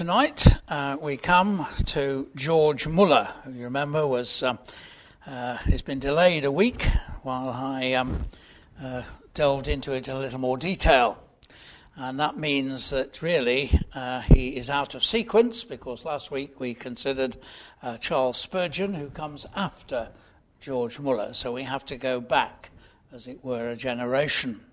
tonight we come to George Muller, who you remember has been delayed a week while I delved into it in a little more detail. And that means that really he is out of sequence, because last week we considered Charles Spurgeon, who comes after George Muller. So we have to go back, as it were, a generation.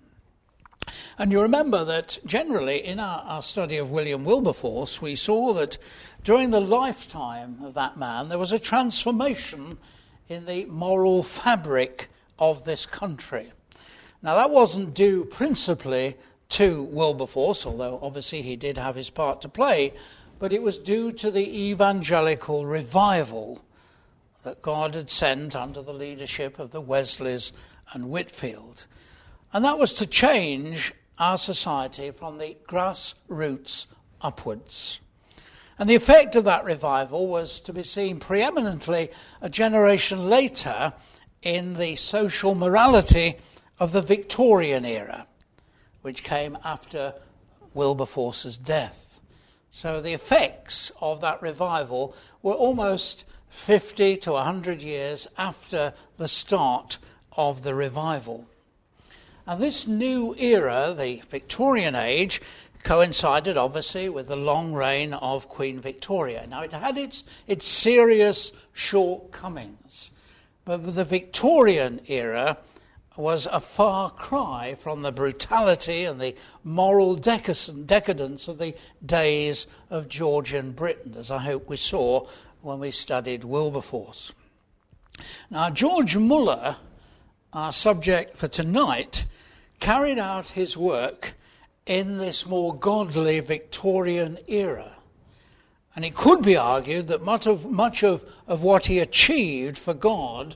And you remember that generally in our study of William Wilberforce, we saw that during the lifetime of that man, there was a transformation in the moral fabric of this country. Now, that wasn't due principally to Wilberforce, although obviously he did have his part to play, but it was due to the evangelical revival that God had sent under the leadership of the Wesleys and Whitefield. And that was to change our society from the grassroots upwards. And the effect of that revival was to be seen preeminently a generation later in the social morality of the Victorian era, which came after Wilberforce's death. So the effects of that revival were almost 50 to 100 years after the start of the revival. And this new era, the Victorian age, coincided obviously with the long reign of Queen Victoria. Now, it had its serious shortcomings, but the Victorian era was a far cry from the brutality and the moral decadence of the days of Georgian Britain, as I hope we saw when we studied Wilberforce. Now, George Muller, our subject for tonight, carried out his work in this more godly Victorian era. And it could be argued that much of what he achieved for God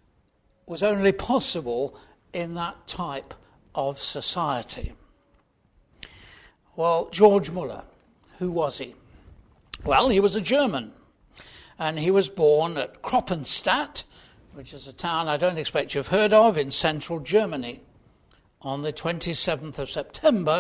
was only possible in that type of society. Well, George Muller, who was he? Well, he was a German, and he was born at Kroppenstadt, which is a town I don't expect you've heard of, in central Germany, on the 27th of September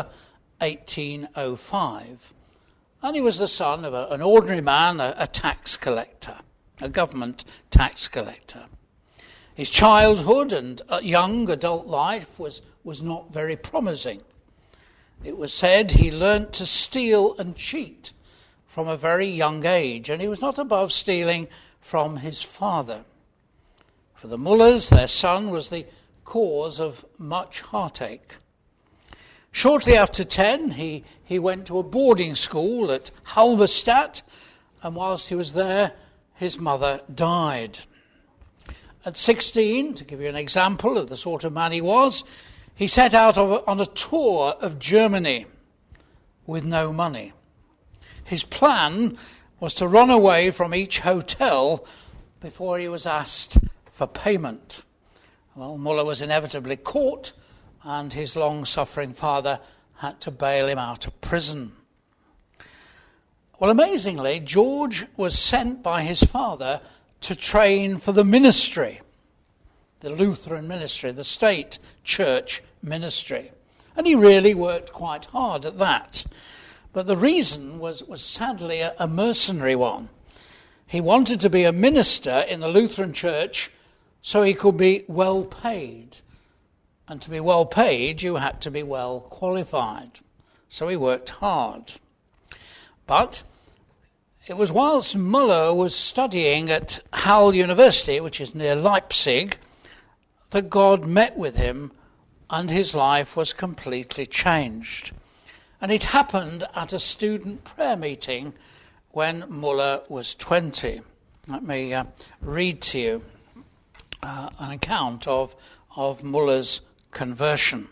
1805. And he was the son of an ordinary man, a tax collector, a government tax collector. His childhood and young adult life was not very promising. It was said he learnt to steal and cheat from a very young age, and he was not above stealing from his father. For the Mullers, their son was the cause of much heartache. Shortly after 10, he went to a boarding school at Halberstadt, and whilst he was there, his mother died. At 16, to give you an example of the sort of man he was, he set out on a tour of Germany with no money. His plan was to run away from each hotel before he was asked for payment. Well, Muller was inevitably caught, and his long-suffering father had to bail him out of prison. Well, amazingly, George was sent by his father to train for the ministry, the Lutheran ministry, the state church ministry. And he really worked quite hard at that. But the reason was sadly a mercenary one. He wanted to be a minister in the Lutheran church so he could be well paid. And to be well paid, you had to be well qualified. So he worked hard. But it was whilst Muller was studying at Halle University, which is near Leipzig, that God met with him and his life was completely changed. And it happened at a student prayer meeting when Muller was 20. Let me read to you an account of Muller's conversion.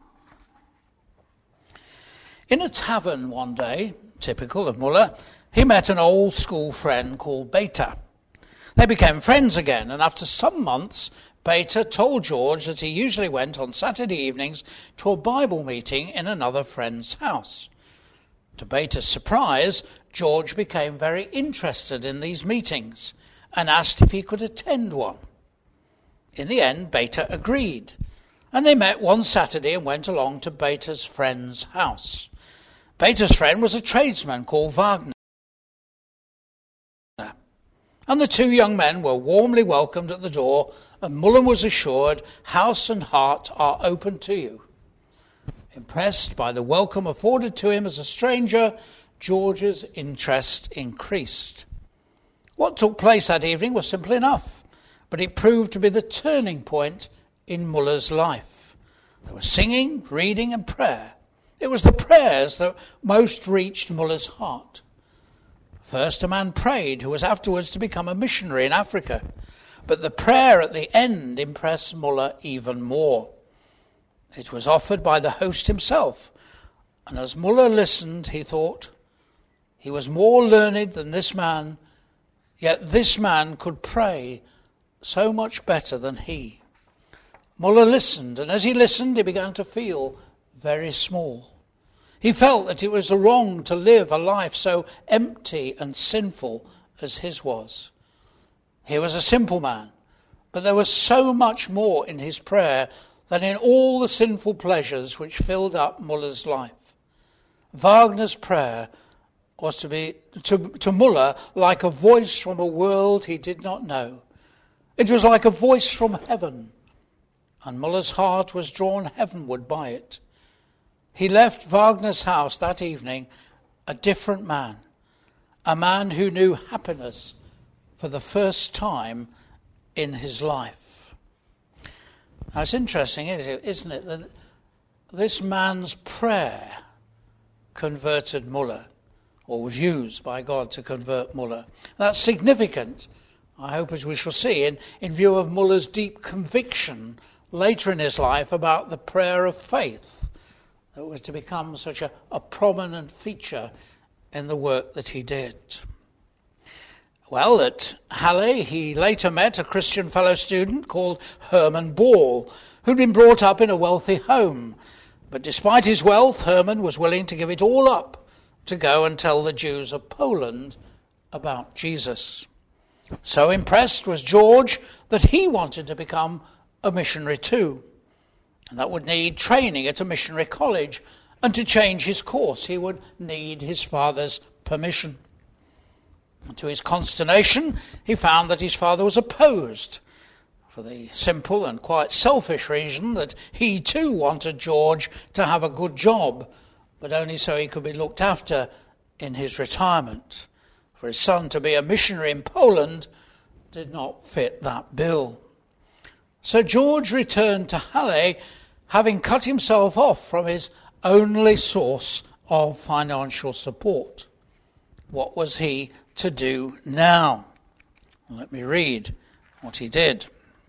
In a tavern one day, typical of Muller, he met an old school friend called Beta. They became friends again, and after some months, Beta told George that he usually went on Saturday evenings to a Bible meeting in another friend's house. To Beta's surprise, George became very interested in these meetings and asked if he could attend one. In the end, Beta agreed, and they met one Saturday and went along to Beta's friend's house. Beta's friend was a tradesman called Wagner. And the two young men were warmly welcomed at the door, and Mullen was assured, "House and heart are open to you." Impressed by the welcome afforded to him as a stranger, George's interest increased. What took place that evening was simple enough, but it proved to be the turning point in Muller's life. There was singing, reading and prayer. It was the prayers that most reached Muller's heart. First, a man prayed who was afterwards to become a missionary in Africa, but the prayer at the end impressed Muller even more. It was offered by the host himself, and as Muller listened, he thought, he was more learned than this man, yet this man could pray so much better than he. Muller listened, and as he listened, he began to feel very small. He felt that it was wrong to live a life so empty and sinful as his was. He was a simple man, but there was so much more in his prayer than in all the sinful pleasures which filled up Muller's life. Wagner's prayer was to be to Muller like a voice from a world he did not know. It was like a voice from heaven, and Muller's heart was drawn heavenward by it. He left Wagner's house that evening a different man, a man who knew happiness for the first time in his life. Now it's interesting, isn't it, that this man's prayer converted Muller, or was used by God to convert Muller. That's significant, I hope, as we shall see, in view of Muller's deep conviction later in his life about the prayer of faith that was to become such a prominent feature in the work that he did. Well, at Halle, he later met a Christian fellow student called Herman Ball, who'd been brought up in a wealthy home. But despite his wealth, Herman was willing to give it all up to go and tell the Jews of Poland about Jesus. So impressed was George that he wanted to become a missionary too. And that would need training at a missionary college, and to change his course he would need his father's permission. And to his consternation, he found that his father was opposed, for the simple and quite selfish reason that he too wanted George to have a good job, but only so he could be looked after in his retirement. For his son to be a missionary in Poland did not fit that bill. So George returned to Halle, having cut himself off from his only source of financial support. What was he to do now? Let me read what he did.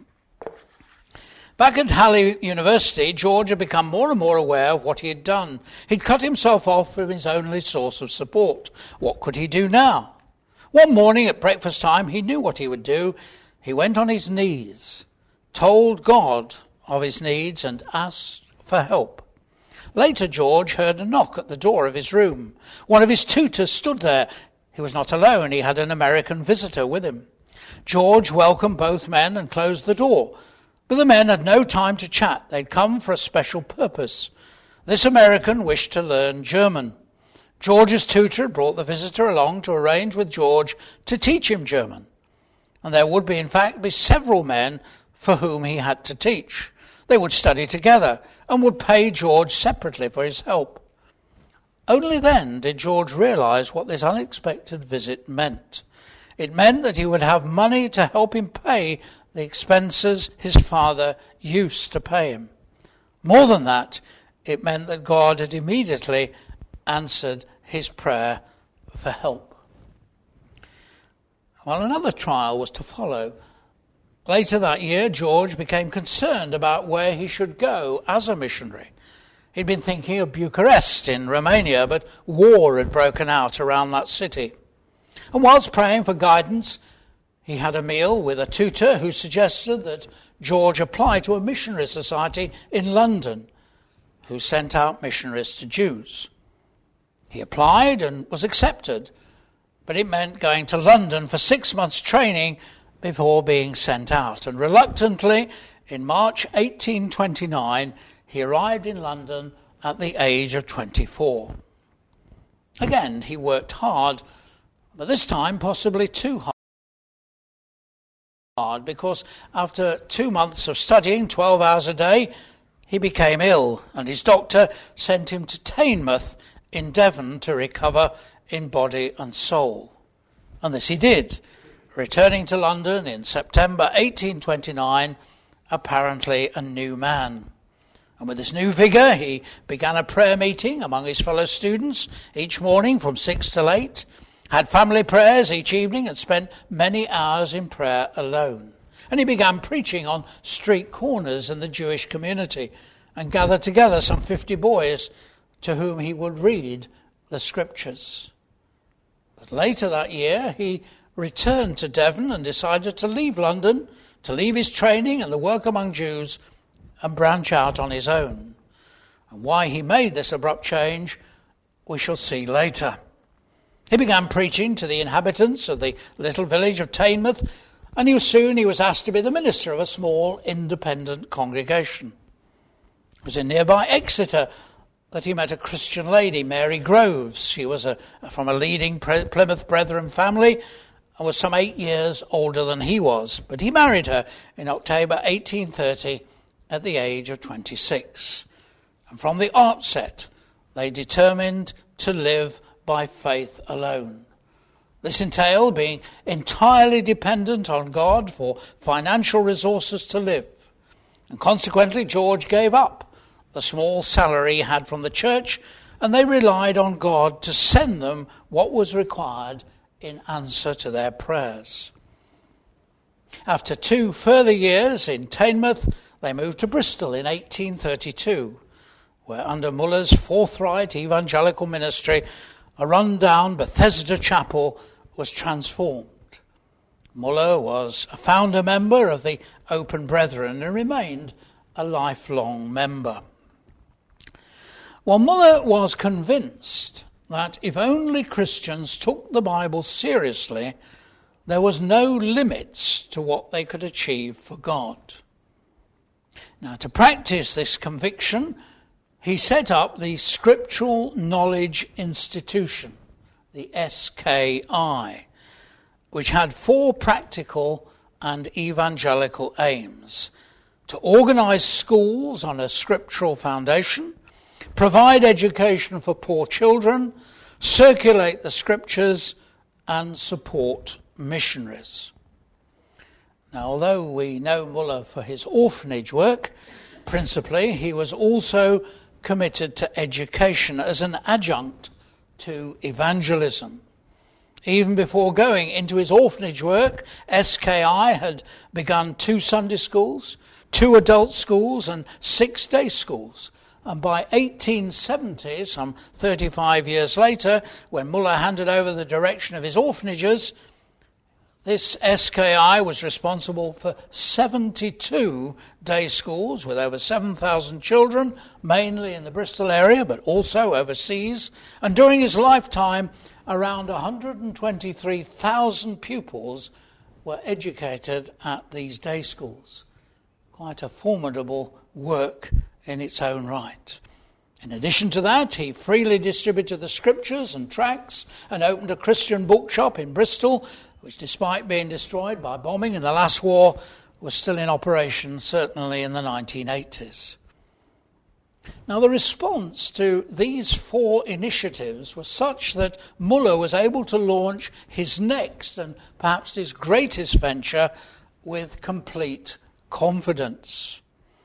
Back at Halle University, George had become more and more aware of what he had done. He'd cut himself off from his only source of support. What could he do now? One morning at breakfast time, he knew what he would do. He went on his knees, told God of his needs, and asked for help. Later, George heard a knock at the door of his room. One of his tutors stood there. He was not alone. He had an American visitor with him. George welcomed both men and closed the door. But the men had no time to chat. They'd come for a special purpose. This American wished to learn German. George's tutor had brought the visitor along to arrange with George to teach him German. And there would in fact be several men for whom he had to teach. They would study together and would pay George separately for his help. Only then did George realize what this unexpected visit meant. It meant that he would have money to help him pay the expenses his father used to pay him. More than that, it meant that God had immediately answered his prayer for help. Well, another trial was to follow. Later that year, George became concerned about where he should go as a missionary. He'd been thinking of Bucharest in Romania, but war had broken out around that city. And whilst praying for guidance, he had a meal with a tutor who suggested that George apply to a missionary society in London who sent out missionaries to Jews. He applied and was accepted, but it meant going to London for 6 months' training before being sent out. And reluctantly, in March 1829, he arrived in London at the age of 24. Again, he worked hard, but this time possibly too hard. hard because after 2 months of studying 12 hours a day, he became ill, and his doctor sent him to Teignmouth in Devon to recover in body and soul. And this he did, returning to London in September 1829, apparently a new man. And with this new vigour, he began a prayer meeting among his fellow students each morning from 6 till 8, had family prayers each evening, and spent many hours in prayer alone. And he began preaching on street corners in the Jewish community and gathered together some 50 boys to whom he would read the scriptures. But later that year, he returned to Devon and decided to leave London, to leave his training and the work among Jews, and branch out on his own. And why he made this abrupt change, we shall see later. He began preaching to the inhabitants of the little village of Teignmouth, and he was asked to be the minister of a small independent congregation. It was in nearby Exeter that he met a Christian lady, Mary Groves. She was from a leading Plymouth Brethren family and was some 8 years older than he was. But he married her in October 1830 at the age of 26. And from the outset, they determined to live by faith alone. This entailed being entirely dependent on God for financial resources to live. And consequently, George gave up the small salary he had from the church, and they relied on God to send them what was required in answer to their prayers. After 2 further years in Teignmouth, they moved to Bristol in 1832, where under Muller's forthright evangelical ministry, a run-down Bethesda chapel was transformed. Muller was a founder member of the Open Brethren and remained a lifelong member. Well, Muller was convinced that if only Christians took the Bible seriously, there was no limits to what they could achieve for God. Now, to practice this conviction, he set up the Scriptural Knowledge Institution, the SKI, which had 4 practical and evangelical aims: to organise schools on a scriptural foundation, provide education for poor children, circulate the scriptures, and support missionaries. Now, although we know Muller for his orphanage work, principally, he was also committed to education as an adjunct to evangelism. Even before going into his orphanage work, SKI had begun 2 Sunday schools, 2 adult schools, and 6 day schools. And by 1870, some 35 years later, when Muller handed over the direction of his orphanages, this SKI was responsible for 72 day schools with over 7,000 children, mainly in the Bristol area, but also overseas. And during his lifetime, around 123,000 pupils were educated at these day schools. Quite a formidable work in its own right. In addition to that, he freely distributed the scriptures and tracts and opened a Christian bookshop in Bristol, which, despite being destroyed by bombing in the last war, was still in operation, certainly in the 1980s. Now, the response to these 4 initiatives was such that Muller was able to launch his next and perhaps his greatest venture with complete confidence.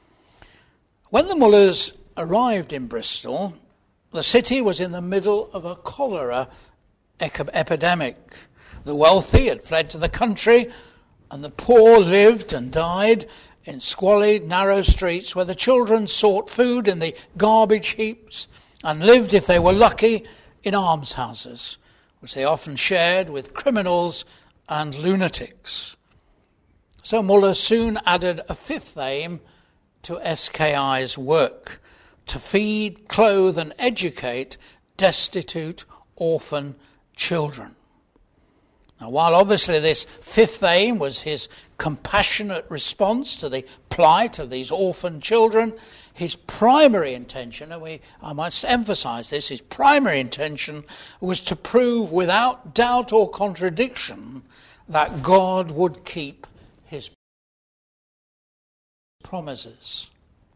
When the Mullers arrived in Bristol, the city was in the middle of a cholera epidemic. The wealthy had fled to the country, and the poor lived and died in squalid, narrow streets where the children sought food in the garbage heaps and lived, if they were lucky, in almshouses, which they often shared with criminals and lunatics. So Muller soon added a 5th aim to SKI's work: to feed, clothe and educate destitute orphan children. Now, while obviously this 5th aim was his compassionate response to the plight of these orphan children, his primary intention, and I must emphasize this, his primary intention was to prove without doubt or contradiction that God would keep his promises.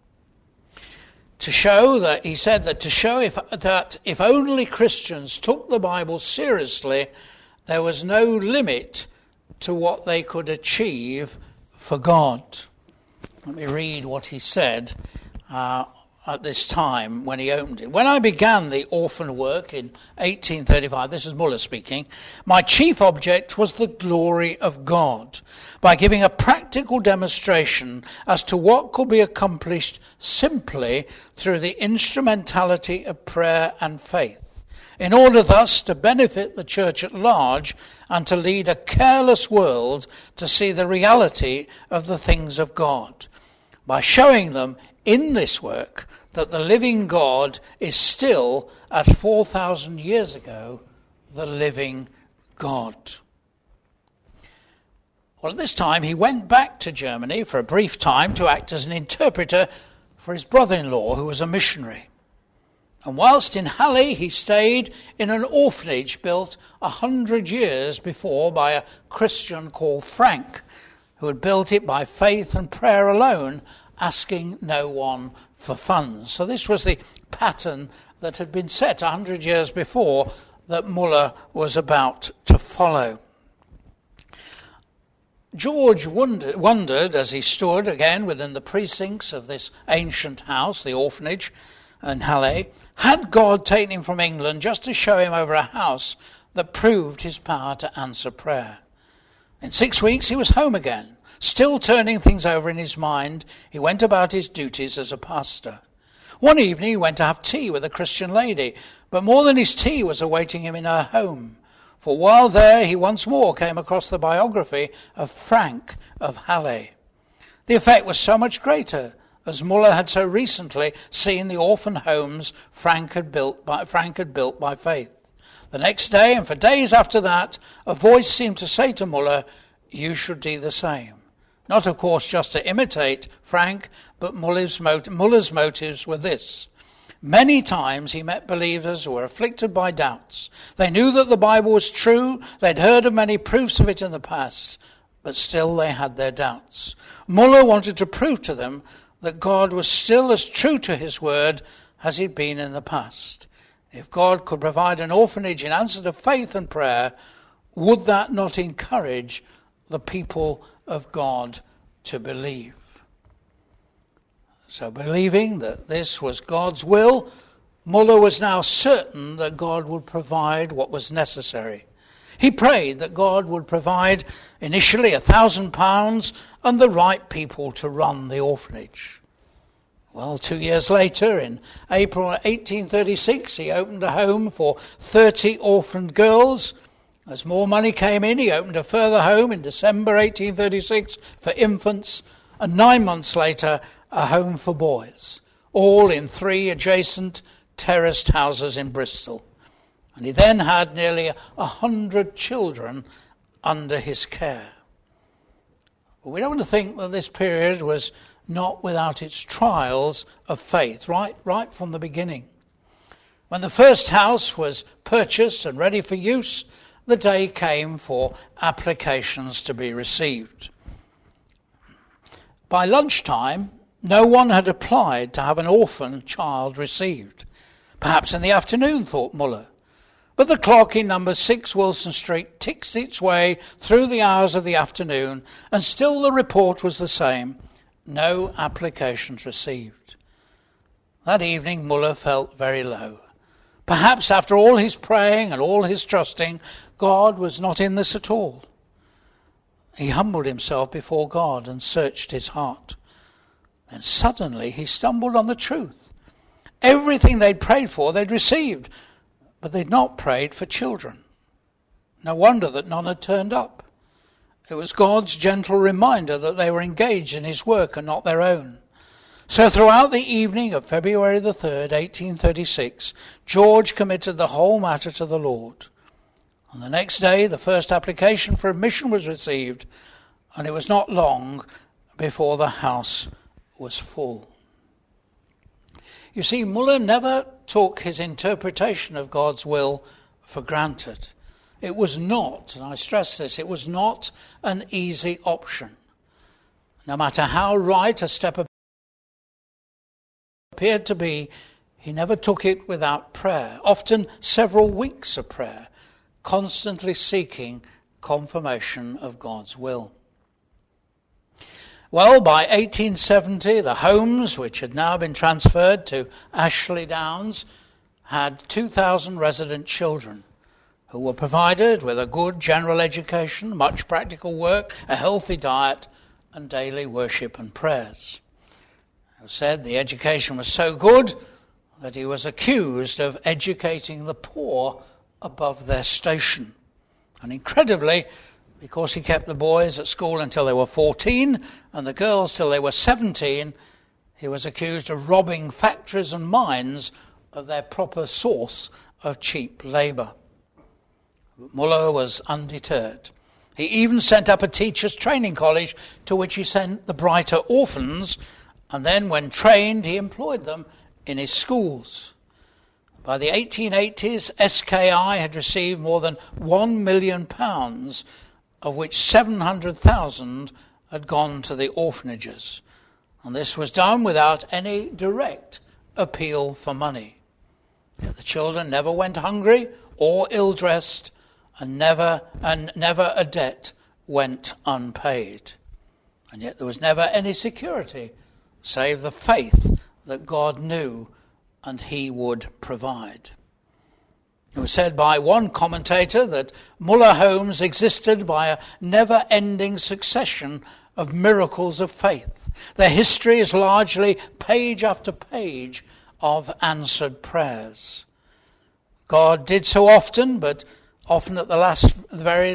To show that, he said that to show if only Christians took the Bible seriously, there was no limit to what they could achieve for God. Let me read what he said at this time when he opened it. When I began the orphan work in 1835, this is Muller speaking, my chief object was the glory of God, by giving a practical demonstration as to what could be accomplished simply through the instrumentality of prayer and faith, in order thus to benefit the church at large and to lead a careless world to see the reality of the things of God, by showing them in this work that the living God is still, at 4,000 years ago, the living God. Well, at this time he went back to Germany for a brief time to act as an interpreter for his brother-in-law, who was a missionary. And whilst in Halle, he stayed in an orphanage built 100 years before by a Christian called Frank, who had built it by faith and prayer alone, asking no one for funds. So this was the pattern that had been set 100 years before that Muller was about to follow. George wondered as he stood again within the precincts of this ancient house, the orphanage in Halle, had God taken him from England just to show him over a house that proved his power to answer prayer? In 6 weeks he was home again. Still turning things over in his mind, he went about his duties as a pastor. One evening he went to have tea with a Christian lady, but more than his tea was awaiting him in her home. For while there he once more came across the biography of Frank of Halle. The effect was so much greater, as Muller had so recently seen the orphan homes Frank had built by faith. The next day, and for days after that, a voice seemed to say to Muller, "You should do the same." Not, of course, just to imitate Frank, but Muller's motives were this. Many times he met believers who were afflicted by doubts. They knew that the Bible was true. They'd heard of many proofs of it in the past, but still they had their doubts. Muller wanted to prove to them that God was still as true to his word as he'd been in the past. If God could provide an orphanage in answer to faith and prayer, would that not encourage the people of God to believe? So believing that this was God's will, Muller was now certain that God would provide what was necessary. He prayed that God would provide initially £1,000 and the right people to run the orphanage. Well, 2 years later, in April 1836, he opened a home for 30 orphaned girls. As more money came in, he opened a further home in December 1836 for infants, and 9 months later, a home for boys, all in 3 adjacent terraced houses in Bristol. And he then had nearly 100 children under his care. But we don't want to think that this period was not without its trials of faith, right from the beginning. When the first house was purchased and ready for use, the day came for applications to be received. By lunchtime, no one had applied to have an orphan child received. Perhaps in the afternoon, thought Muller. But the clock in number 6 Wilson Street ticked its way through the hours of the afternoon, and still the report was the same. No applications received. That evening Muller felt very low. Perhaps after all his praying and all his trusting, God was not in this at all. He humbled himself before God and searched his heart. And suddenly he stumbled on the truth. Everything they'd prayed for, they'd received, but they'd not prayed for children. No wonder that none had turned up. It was God's gentle reminder that they were engaged in his work and not their own. So throughout the evening of February the 3rd, 1836, George committed the whole matter to the Lord. On the next day, the first application for admission was received, and it was not long before the house was full. You see, Muller never took his interpretation of God's will for granted. It was not, and I stress this, it was not an easy option. No matter how right a step appeared to be, he never took it without prayer, often several weeks of prayer, constantly seeking confirmation of God's will. Well, by 1870, the homes, which had now been transferred to Ashley Downs, had 2,000 resident children who were provided with a good general education, much practical work, a healthy diet, and daily worship and prayers. It was said the education was so good that he was accused of educating the poor above their station. And incredibly, because he kept the boys at school until they were 14 and the girls till they were 17, he was accused of robbing factories and mines of their proper source of cheap labour. But Muller was undeterred. He even sent up a teachers' training college to which he sent the brighter orphans, and then when trained he employed them in his schools. By the 1880s, SKI had received more than £1 million, of which 700,000 had gone to the orphanages. And this was done without any direct appeal for money. Yet the children never went hungry or ill-dressed, and never a debt went unpaid. And yet there was never any security save the faith that God knew and he would provide. It was said by one commentator that Muller homes existed by a never-ending succession of miracles of faith. Their history is largely page after page of answered prayers. God did so often, but often at the very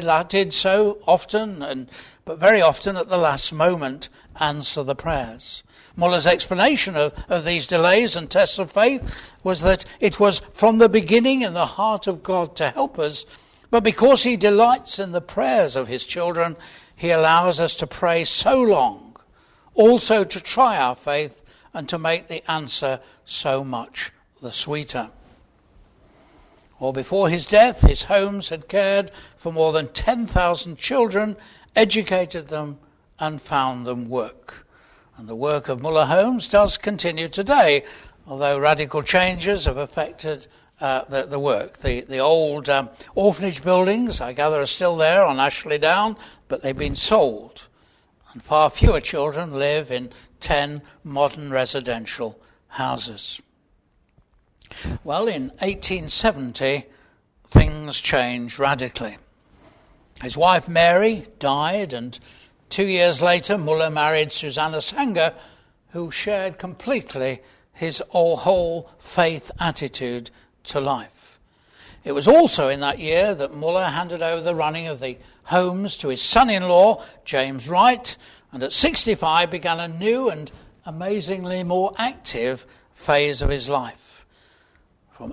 often at the last moment answer the prayers. Muller's explanation of these delays and tests of faith was that it was from the beginning in the heart of God to help us, but because he delights in the prayers of his children, he allows us to pray so long, also to try our faith and to make the answer so much the sweeter. Or before his death, his homes had cared for more than 10,000 children, educated them and found them work. And the work of Muller Homes does continue today, although radical changes have affected the work. The old orphanage buildings, I gather, are still there on Ashley Down, but they've been sold. And far fewer children live in 10 modern residential houses. Well, in 1870, things changed radically. His wife Mary died, and 2 years later Muller married Susanna Sanger, who shared completely his whole faith attitude to life. It was also in that year that Muller handed over the running of the homes to his son-in-law, James Wright, and at 65 began a new and amazingly more active phase of his life. From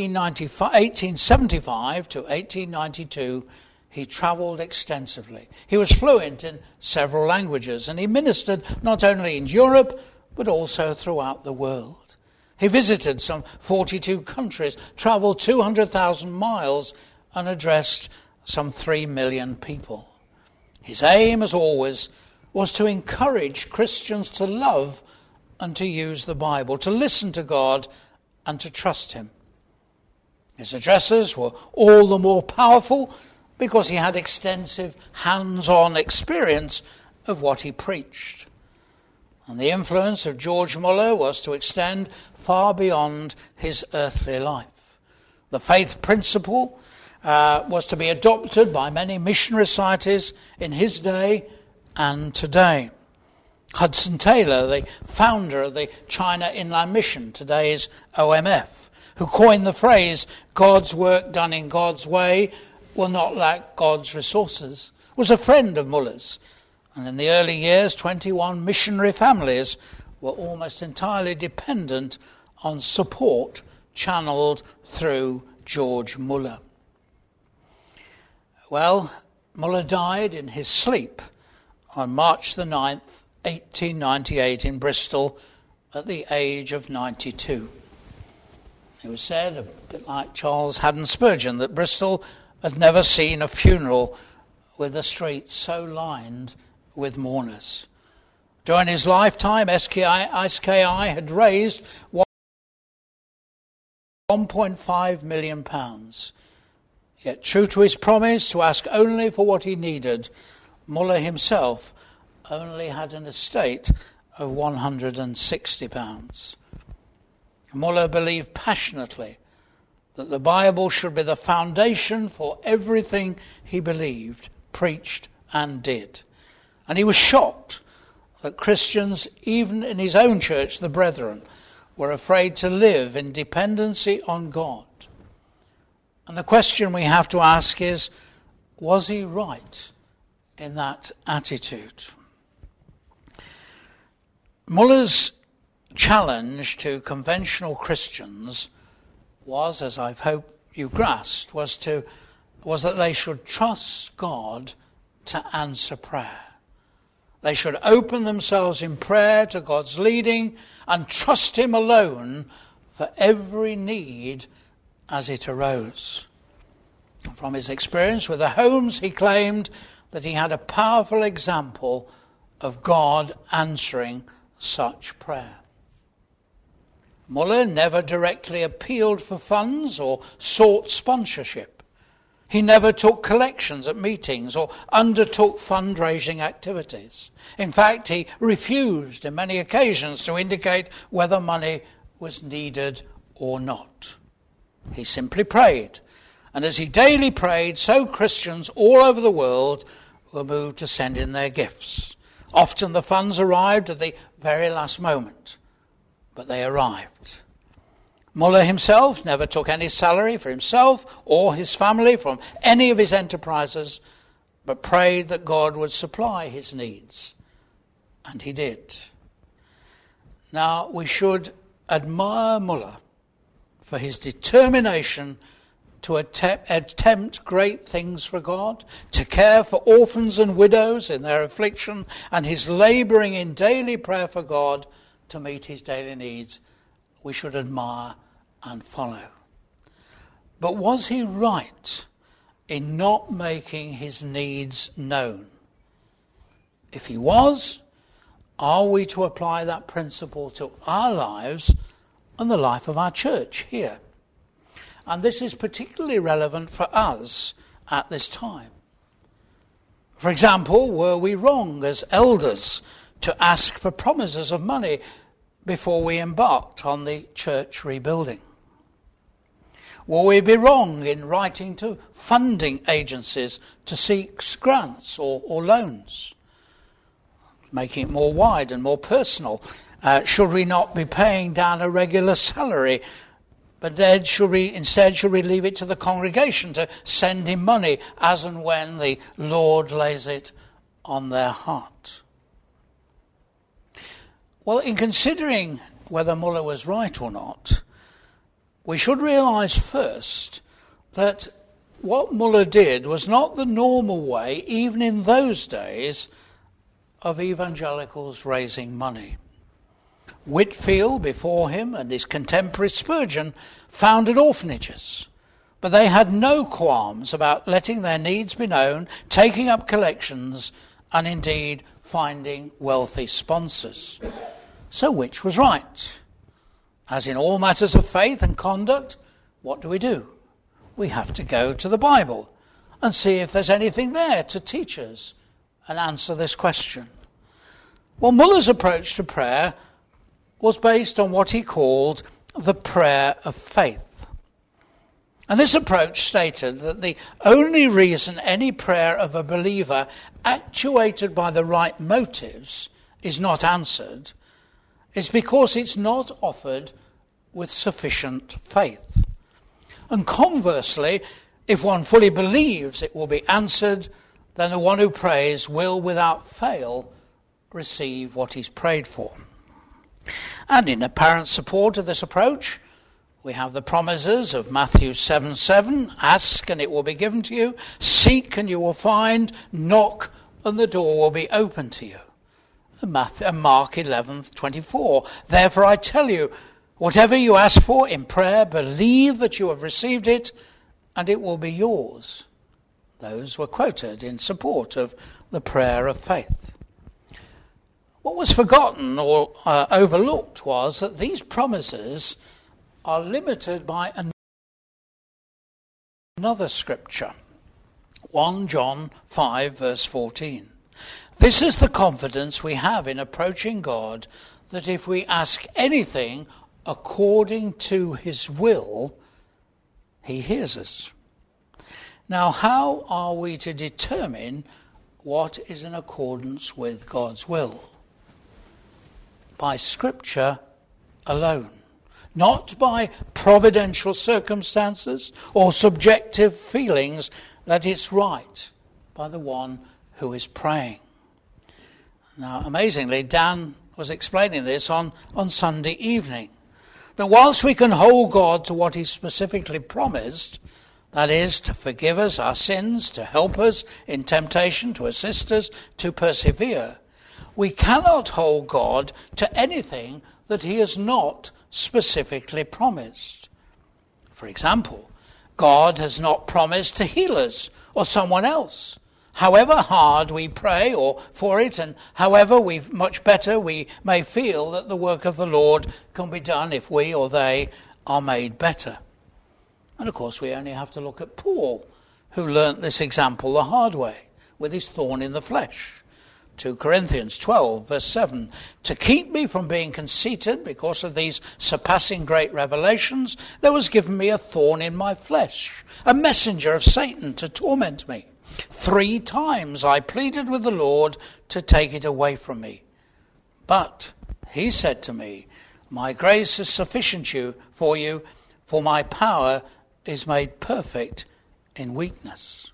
1875 to 1892, he travelled extensively. He was fluent in several languages, and he ministered not only in Europe, but also throughout the world. He visited some 42 countries, travelled 200,000 miles, and addressed some 3 million people. His aim, as always, was to encourage Christians to love and to use the Bible, to listen to God and to trust him. His addresses were all the more powerful because he had extensive hands-on experience of what he preached. And the influence of George Muller was to extend far beyond his earthly life. The faith principle was to be adopted by many missionary societies in his day and today. Hudson Taylor, the founder of the China Inland Mission, today's OMF, who coined the phrase, "God's work done in God's way will not lack God's resources," was a friend of Muller's. And in the early years, 21 missionary families were almost entirely dependent on support channeled through George Muller. Well, Muller died in his sleep on March the 9th, 1898 in Bristol at the age of 92. It was said, a bit like Charles Haddon Spurgeon, that Bristol had never seen a funeral with the streets so lined with mourners. During his lifetime, SKI had raised £1.5 million. Yet, true to his promise to ask only for what he needed, Muller himself only had an estate of £160. Muller believed passionately that the Bible should be the foundation for everything he believed, preached and did. And he was shocked that Christians, even in his own church, the Brethren, were afraid to live in dependency on God. And the question we have to ask is, was he right in that attitude? Muller's challenge to conventional Christians was, as I hope you grasped, was that they should trust God to answer prayer. They should open themselves in prayer to God's leading and trust him alone for every need as it arose. From his experience with the homes, he claimed that he had a powerful example of God answering such prayer. Muller never directly appealed for funds or sought sponsorship. He never took collections at meetings or undertook fundraising activities. In fact, he refused on many occasions to indicate whether money was needed or not. He simply prayed. And as he daily prayed, so Christians all over the world were moved to send in their gifts. Often the funds arrived at the very last moment, but they arrived. Muller himself never took any salary for himself or his family from any of his enterprises, but prayed that God would supply his needs. And he did. Now, we should admire Muller for his determination to attempt great things for God, to care for orphans and widows in their affliction, and his labouring in daily prayer for God to meet his daily needs. We should admire and follow. But was he right in not making his needs known? If he was, are we to apply that principle to our lives and the life of our church here? And this is particularly relevant for us at this time. For example, were we wrong as elders to ask for promises of money before we embarked on the church rebuilding? Will we be wrong in writing to funding agencies to seek grants or loans? Making it more wide and more personal. Should we not be paying down a regular salary, but should we leave it to the congregation to send in money as and when the Lord lays it on their heart? Well, in considering whether Muller was right or not, we should realise first that what Muller did was not the normal way, even in those days, of evangelicals raising money. Whitfield, before him, and his contemporary Spurgeon, founded orphanages, but they had no qualms about letting their needs be known, taking up collections, and indeed finding wealthy sponsors. So which was right? As in all matters of faith and conduct, what do? We have to go to the Bible and see if there's anything there to teach us and answer this question. Well, Muller's approach to prayer was based on what he called the prayer of faith. And this approach stated that the only reason any prayer of a believer actuated by the right motives is not answered is because it's not offered with sufficient faith. And conversely, if one fully believes it will be answered, then the one who prays will, without fail, receive what he's prayed for. And in apparent support of this approach, we have the promises of Matthew 7:7, ask and it will be given to you, seek and you will find, knock and the door will be open to you. And Mark 11:24, therefore I tell you, whatever you ask for in prayer, believe that you have received it and it will be yours. Those were quoted in support of the prayer of faith. What was forgotten or overlooked was that these promises are limited by another scripture, 1 John 5 verse 14. This is the confidence we have in approaching God, that if we ask anything according to his will, he hears us. Now, how are we to determine what is in accordance with God's will? By Scripture alone, not by providential circumstances or subjective feelings that it's right by the one who is praying. Now, amazingly, Dan was explaining this on Sunday evening, that whilst we can hold God to what he specifically promised, that is, to forgive us our sins, to help us in temptation, to assist us to persevere, we cannot hold God to anything that he has not specifically promised. For example, God has not promised to heal us or someone else. However hard we pray or for it, and however much better we may feel that the work of the Lord can be done if we or they are made better. And of course we only have to look at Paul, who learnt this example the hard way with his thorn in the flesh. 2 Corinthians 12 verse 7, to keep me from being conceited because of these surpassing great revelations, there was given me a thorn in my flesh, a messenger of Satan to torment me. 3 times I pleaded with the Lord to take it away from me. But he said to me, my grace is sufficient for you, for my power is made perfect in weakness.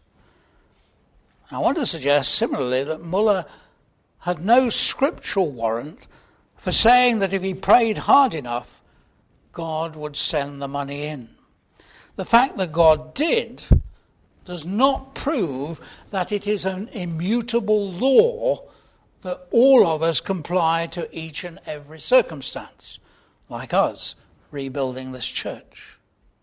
I want to suggest similarly that Muller had no scriptural warrant for saying that if he prayed hard enough, God would send the money in. The fact that God did does not prove that it is an immutable law that all of us comply to each and every circumstance, like us rebuilding this church.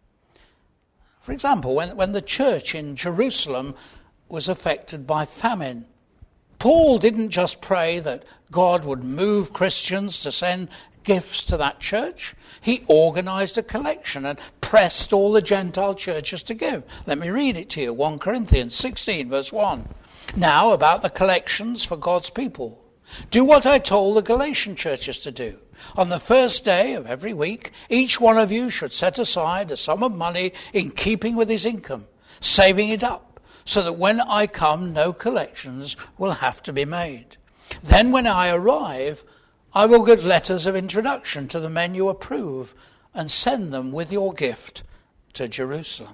For example, when the church in Jerusalem was affected by famine, Paul didn't just pray that God would move Christians to send gifts to that church. He organized a collection and pressed all the Gentile churches to give. Let me read it to you. 1 Corinthians 16 verse 1. Now about the collections for God's people. Do what I told the Galatian churches to do. On the first day of every week, each one of you should set aside a sum of money in keeping with his income, saving it up, so that when I come, no collections will have to be made. Then when I arrive, I will give letters of introduction to the men you approve and send them with your gift to Jerusalem.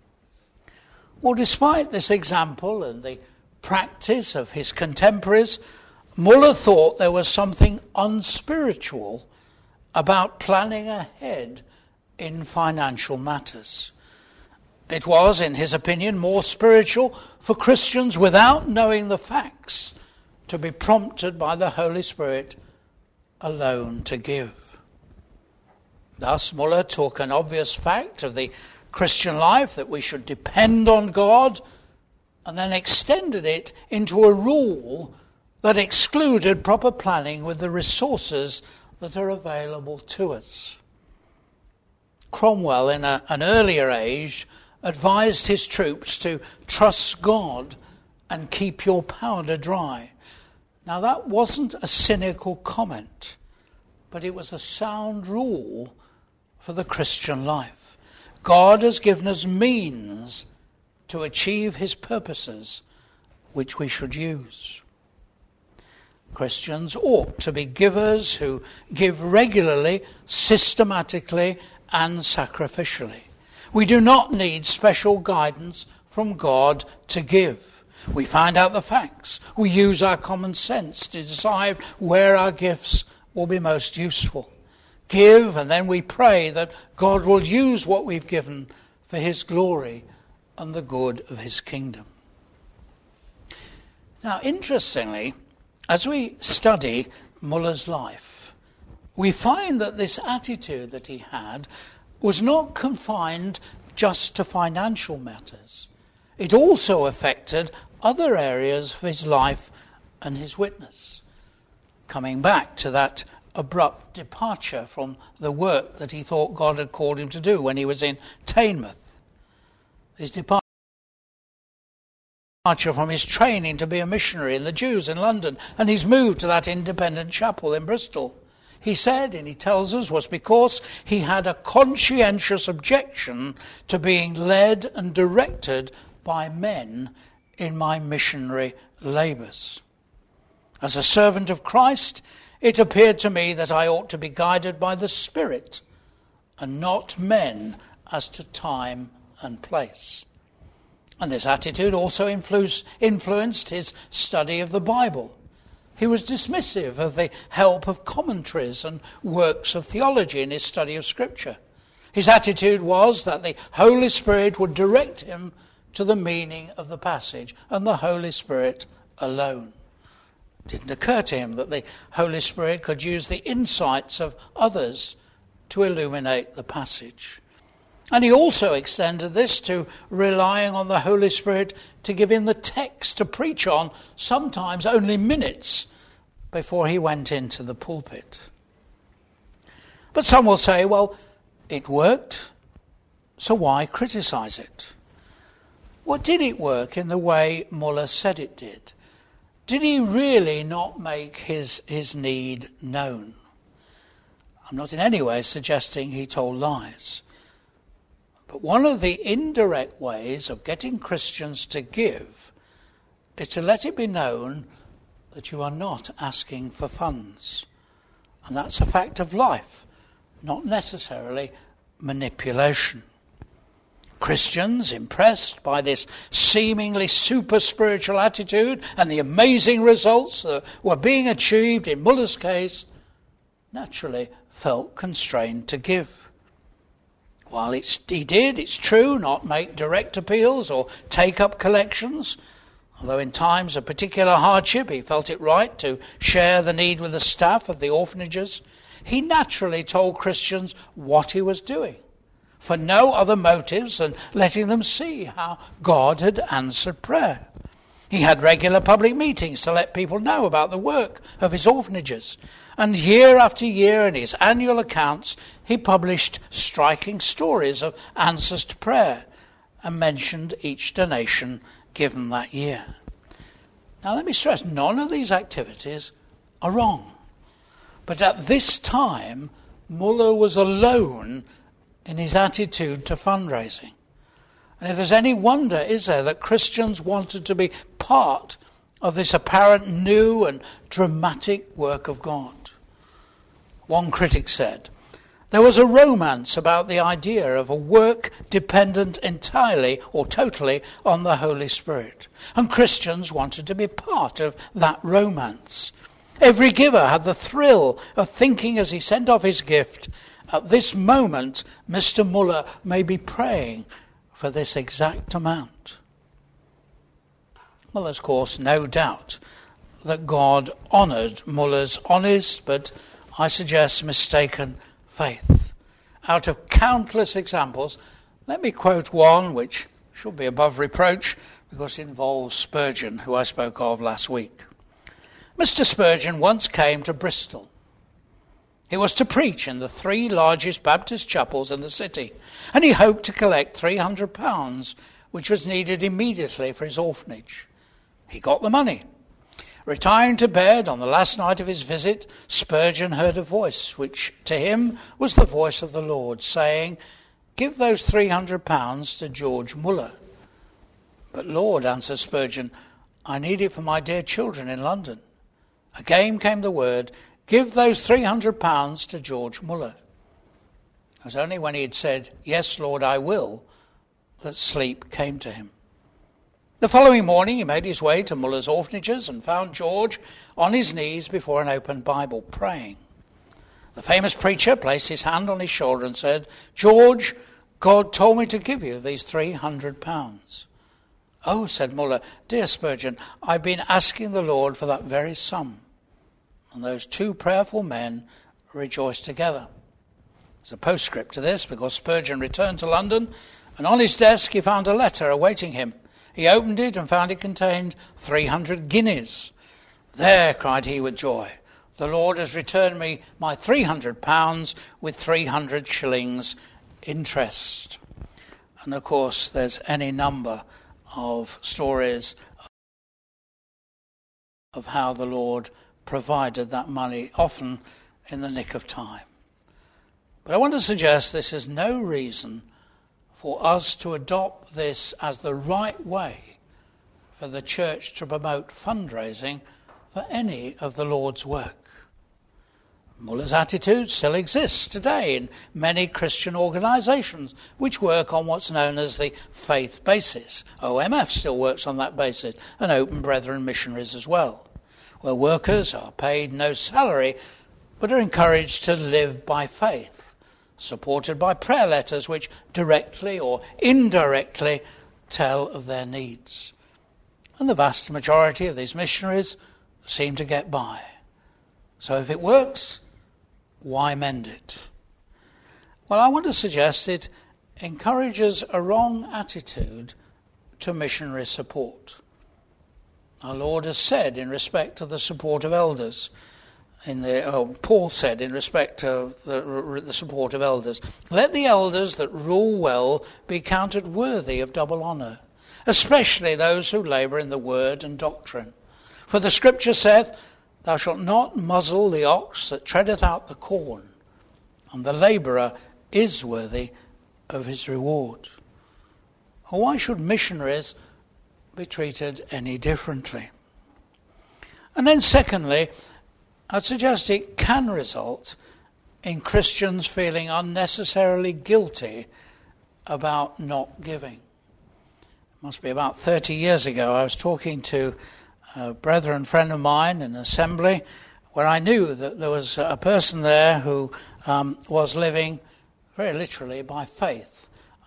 Well, despite this example and the practice of his contemporaries, Muller thought there was something unspiritual about planning ahead in financial matters. It was, in his opinion, more spiritual for Christians without knowing the facts to be prompted by the Holy Spirit alone to give. Thus, Muller took an obvious fact of the Christian life, that we should depend on God, and then extended it into a rule that excluded proper planning with the resources that are available to us. Cromwell, in an earlier age, advised his troops to trust God and keep your powder dry. Now, that wasn't a cynical comment, but it was a sound rule for the Christian life. God has given us means to achieve his purposes, which we should use. Christians ought to be givers who give regularly, systematically, and sacrificially. We do not need special guidance from God to give. We find out the facts. We use our common sense to decide where our gifts will be most useful. Give, and then we pray that God will use what we've given for his glory and the good of his kingdom. Now, interestingly, as we study Muller's life, we find that this attitude that he had was not confined just to financial matters. It also affected other areas of his life and his witness. coming back to that abrupt departure from the work that he thought God had called him to do when he was in Teignmouth. His departure from his training to be a missionary in the Jews in London, and his move to that independent chapel in Bristol. He said, and he tells us, was because he had a conscientious objection to being led and directed by men in my missionary labours. As a servant of Christ, it appeared to me that I ought to be guided by the Spirit and not men as to time and place. And this attitude also influenced his study of the Bible. He was dismissive of the help of commentaries and works of theology in his study of Scripture. His attitude was that the Holy Spirit would direct him to the meaning of the passage, and the Holy Spirit alone. It didn't occur to him that the Holy Spirit could use the insights of others to illuminate the passage. And he also extended this to relying on the Holy Spirit to give him the text to preach on, sometimes only minutes before he went into the pulpit. But some will say, well, it worked, so why criticize it? Well, did it work in the way Muller said it did? Did he really not make his need known? I'm not in any way suggesting he told lies. But one of the indirect ways of getting Christians to give is to let it be known that you are not asking for funds. And that's a fact of life, not necessarily manipulation. Christians, impressed by this seemingly super spiritual attitude and the amazing results that were being achieved in Muller's case, naturally felt constrained to give. While he did, it's true, not make direct appeals or take up collections, although in times of particular hardship he felt it right to share the need with the staff of the orphanages, he naturally told Christians what he was doing, for no other motives than letting them see how God had answered prayer. He had regular public meetings to let people know about the work of his orphanages. And year after year in his annual accounts, he published striking stories of answers to prayer and mentioned each donation given that year. Now let me stress, none of these activities are wrong. But at this time, Muller was alone in his attitude to fundraising. And if there's any wonder, is there, that Christians wanted to be part of this apparent new and dramatic work of God. One critic said, there was a romance about the idea of a work dependent entirely or totally on the Holy Spirit. And Christians wanted to be part of that romance. Every giver had the thrill of thinking as he sent off his gift, at this moment, Mr. Muller may be praying for this exact amount. Well, there's, of course, no doubt that God honoured Muller's honest, but I suggest mistaken, faith. Out of countless examples, let me quote one which should be above reproach because it involves Spurgeon, who I spoke of last week. Mr. Spurgeon once came to Bristol. He was to preach in the 3 largest Baptist chapels in the city, and he hoped to collect £300, which was needed immediately for his orphanage. He got the money. Retiring to bed on the last night of his visit, Spurgeon heard a voice, which to him was the voice of the Lord, saying, "Give those £300 to George Muller." "But Lord," answered Spurgeon, "I need it for my dear children in London." Again came the word, "Give those £300 to George Muller." It was only when he had said, "Yes, Lord, I will," that sleep came to him. The following morning he made his way to Muller's orphanages and found George on his knees before an open Bible, praying. The famous preacher placed his hand on his shoulder and said, "George, God told me to give you these £300. "Oh," said Muller, "dear Spurgeon, I've been asking the Lord for that very sum." And those 2 prayerful men rejoiced together. There's a postscript to this, because Spurgeon returned to London, and on his desk he found a letter awaiting him. He opened it and found it contained 300 guineas. "There," cried he with joy, The Lord has returned me my £300 with 300 shillings interest. And of course, there's any number of stories of how the Lord provided that money, often in the nick of time. But I want to suggest this is no reason for us to adopt this as the right way for the church to promote fundraising for any of the Lord's work. Muller's attitude still exists today in many Christian organisations which work on what's known as the faith basis. OMF still works on that basis, and Open Brethren Missionaries as well, where workers are paid no salary but are encouraged to live by faith, supported by prayer letters which directly or indirectly tell of their needs. And the vast majority of these missionaries seem to get by. So if it works, why mend it? Well, I want to suggest it encourages a wrong attitude to missionary support. Our Lord has said in respect to the support of elders, Paul said in respect of the support of elders, let the elders that rule well be counted worthy of double honour, especially those who labour in the word and doctrine. For the Scripture saith, thou shalt not muzzle the ox that treadeth out the corn, and the labourer is worthy of his reward. Or why should missionaries be treated any differently? And then secondly, I'd suggest it can result in Christians feeling unnecessarily guilty about not giving. It must be about 30 years ago, I was talking to a brethren friend of mine in an assembly where I knew that there was a person there who was living very literally by faith.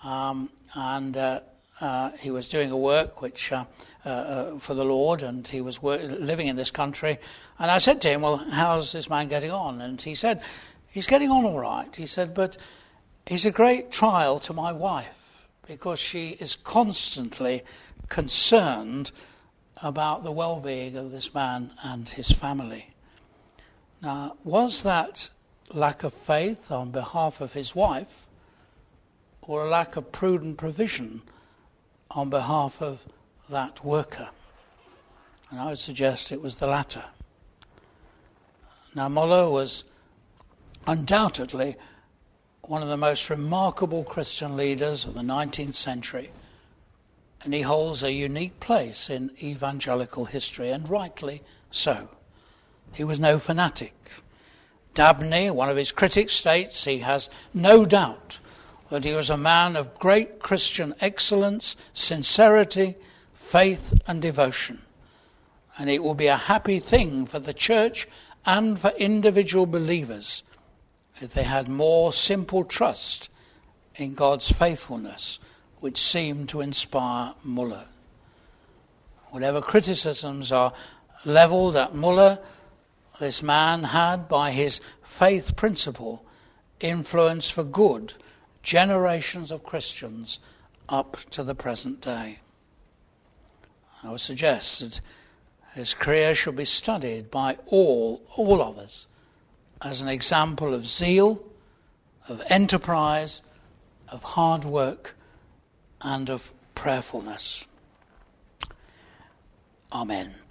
He was doing a work which for the Lord, and he was living in this country. And I said to him, well, how's this man getting on? And he said, he's getting on all right. He said, but he's a great trial to my wife because she is constantly concerned about the well-being of this man and his family. Now, was that lack of faith on behalf of his wife or a lack of prudent provision on behalf of that worker? And I would suggest it was the latter. Now, Muller was undoubtedly one of the most remarkable Christian leaders of the 19th century, and he holds a unique place in evangelical history, and rightly so. He was no fanatic. Dabney, one of his critics, states he has no doubt that he was a man of great Christian excellence, sincerity, faith and devotion. And it will be a happy thing for the church and for individual believers if they had more simple trust in God's faithfulness, which seemed to inspire Muller. Whatever criticisms are levelled at Muller, this man had, by his faith principle, influenced for good generations of Christians up to the present day. I would suggest that his career should be studied by all of us as an example of zeal, of enterprise, of hard work, and of prayerfulness. Amen.